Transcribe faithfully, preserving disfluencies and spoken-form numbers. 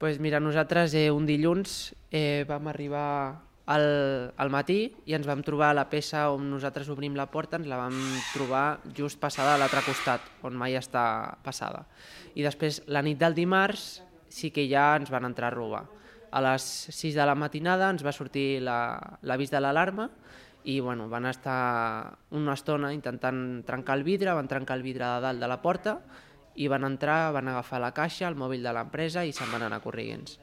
Pues mira, nosaltres eh, un dilluns eh, vam arribar al, al matí i ens vam trobar la peça on nosaltres obrim la porta, ens la vam trobar just passada a l'altre costat, on mai està passada. I després, la nit del dimarts, sí que ja ens van entrar a robar. A les sis de la matinada ens va sortir l'avís de l'alarma i bueno, van estar una estona intentant trencar el vidre, van trencar el vidre de dalt de la porta i van entrar, van agafar la caixa, el mòbil de l'empresa i se'n van anar corrents.